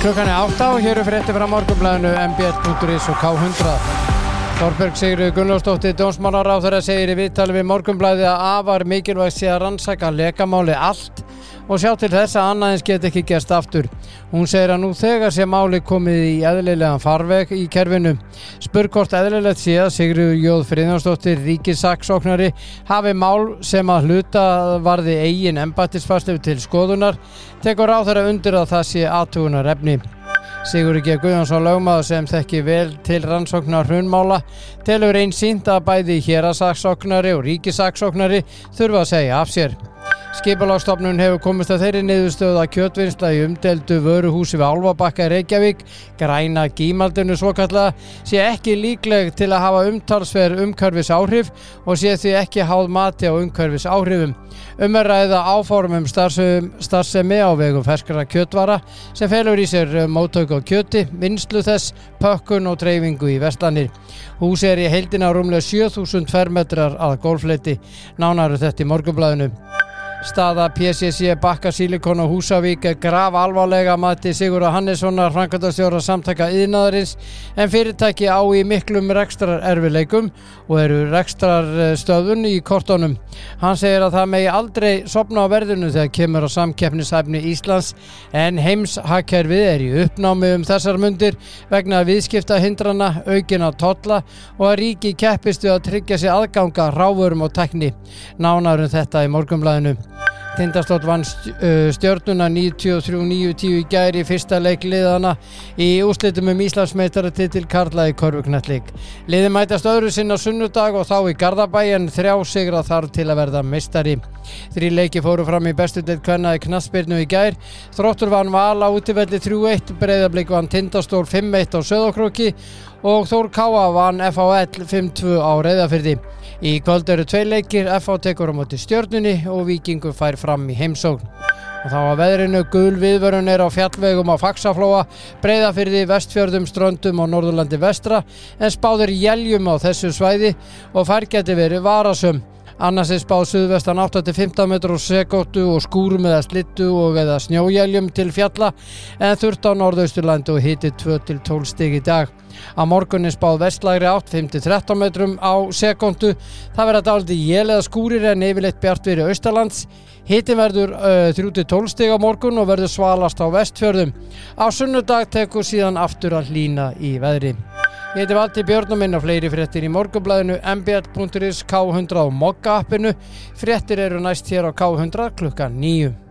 Klukkan 8 og hér fréttir frá Morgunblaðinu, mbl.is og K100. Þorbjörg Sigríður Gunnlaugsdóttir dómsmálaráðherra segir í viðtali við Morgunblaðið að afar mikilvægt sé að rannsaka lekamáli allt og sjá til þess að annað eins geti ekki gerst aftur. Hún segir að nú þegar sé máli komið í eðlilegan farveg í kerfinu. Spurð hvort eðlilegt sé að Sigríður J. Friðjónsdóttir ríkissaksóknari hafi mál sem að hluta varði eigin embættisfærslu til skoðunar, tekur ráðherra undir að það sé athugunarefni. Sigurður G. Guðjónsson lögmaður sem þekki vel til rannsóknar hrunmála telur einsýnt að bæði héraðssaksóknari og ríkissaksóknari þurfa að segja af sér. Skipulagsstofnun hefur komist að þeirri niðurstöðu að kjötvinnsla í umdeildu vöruhúsi við Álfabakka í Reykjavík, græna gímaldinu svokallaða, sé ekki líkleg til að hafa umtalsverð umhverfisáhrif og sé því ekki háð mati á umhverfisáhrifum. Er ræða áform starfsemi á vegum ferskra kjötvara sem felur í sér móttöku á kjöti, vinnslu þess, pökkun og dreifingu í verslanir. Húsið í heildina rúmlega 7000 fermetrar að gólffleti. Nánar þetta í Morgunblaðinu. Staða PCC Bakka Silikon og Húsavík grafalvarlega að mati Sigurðar Hannessonar framkvæmdastjóra Samtaka iðnaðarins, en fyrirtæki á í miklum rekstrarerfiðleikum og eru rekstrarstöðvun í kortunum. Hann segir að það megi aldrei sofna á verðinu þegar kemur á samkeppnishæfni Íslands, en heimshagkerfið í uppnámi þessar mundir vegna viðskiptahindrana, aukinna tolla og að ríki keppist við að tryggja sér aðganga hrávörum og tækni. Nánar þetta í Morgunblaðinu. Tindastóll vann Stjörnuna 93-90 í gær í fyrsta leik liðana í úrslitum Íslandsmeistaratitil karla í körfuknattleik. Liðið mætast öðru sinn á sunnudag og þá í Garðabæ, en 3 sigra þarf til að verða meistari. 3 leiki fóru fram í bestu deild kvenna í knattspyrnu í gær. Þróttur vann Val á útivelli 3-1, Breiðablik vann Tindastól 5-1 á Sauðárkróki og Þór Káa vann FHL 5-2 á Reyðarfirði. Í kvöld eru 2 leikir, FH tekur á móti Stjörnunni og Víkingur fær fram í heimsókn. Og þá að veðrinu, gul viðvörun á fjallvegum á Faxaflóa, Breiðafirði, Vestfjörðum, Ströndum og Norðurlandi vestra, en spáð éljum á þessu svæði og færð geti verið varasöm. Annars spáð suðvestan 8-15 metrar á sekúndu og skúrum eða slittu og eða snjóéljum til fjalla, en þurrt á Norðausturlandi og hiti 2-12 stig í dag. Á morgun spáð vestlægri átt 5-13 metrum á sekúndu. Það verða dálítið él eða skúrir en yfirleitt bjartviðri austanlands. Hitinn verður 3-12 stig á morgun og verður svalast á Vestfjörðum. Á sunnudag tekur síðan aftur að hlýna í veðri. Ég heiti Valtý Björn og minna fleiri fréttir í Morgunblaðinu, mbl.is, K100 og Mogga appinu. Fréttir eru næst hér á K100 klukkan 9.